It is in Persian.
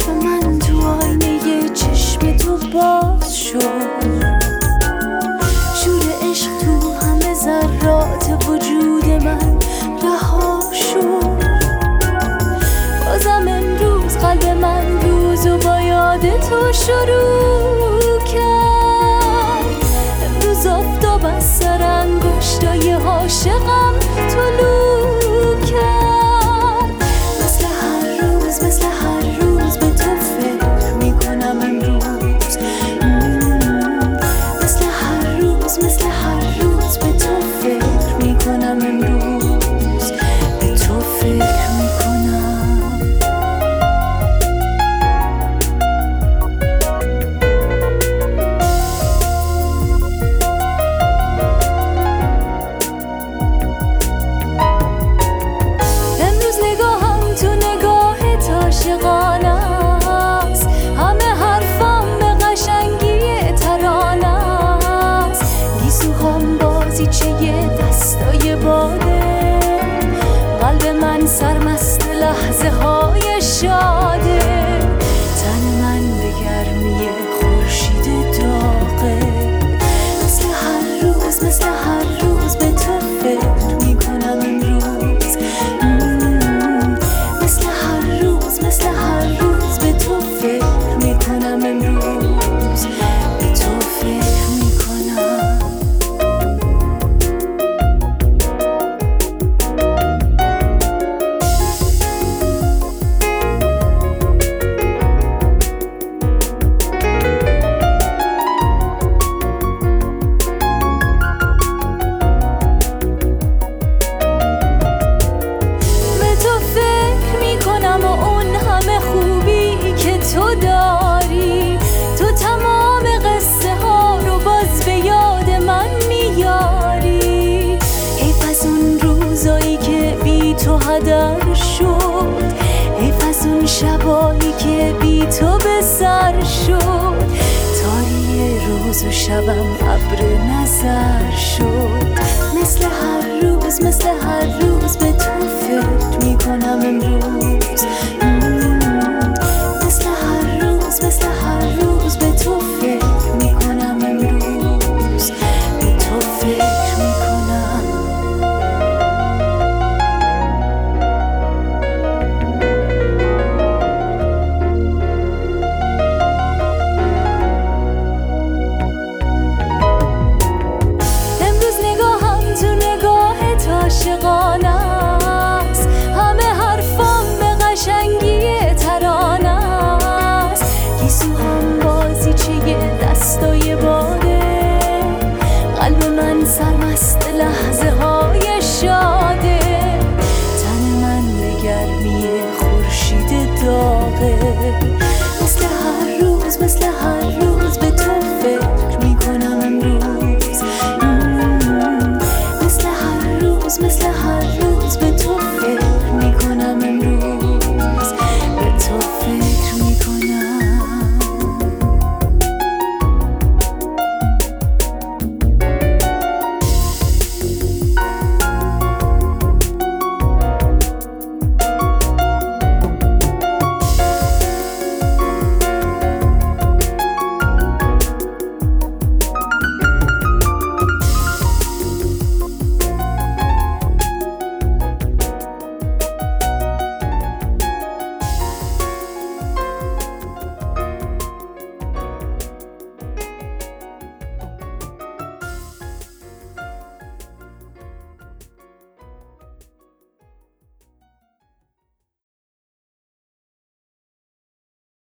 چشم من تو آینه چشم تو باز شد، شور عشق تو همه ذرات وجود من رها شد. بازم امروز قلب من روزو با یاد تو شروع کرد. امروز آفتاب از سر انگشتای عاشقم طلوع کرد. مثل هر روز به تو فکر میکنم امروز. مثل هر روز به تو فکر میکنم امروز. به تو فکر میکنم. عاشقانه است، همه حرفم به قشنگی ترانه است. گیسوهام بازیچه دستای باده، قلب من سرمست لحظه های شاده. تن من به گرمی خورشید داغه. مثل هر روز به تو فکر میکنم امروز. مثل هر روز به تو فکر میکنم امروز. به تو فکر میکنم. به تو فکر میکنم و اون همه خوبی که تو داری. تو تمام قصه ها رو باز به یاد من میاری. حیف از اون روزایی که بی تو هدر شد، حیف از اون شبایی که بی تو به سر شد. تاری روز و شبم ابر نظر شد. مثل هر روز به تو فکر میکنم امروز.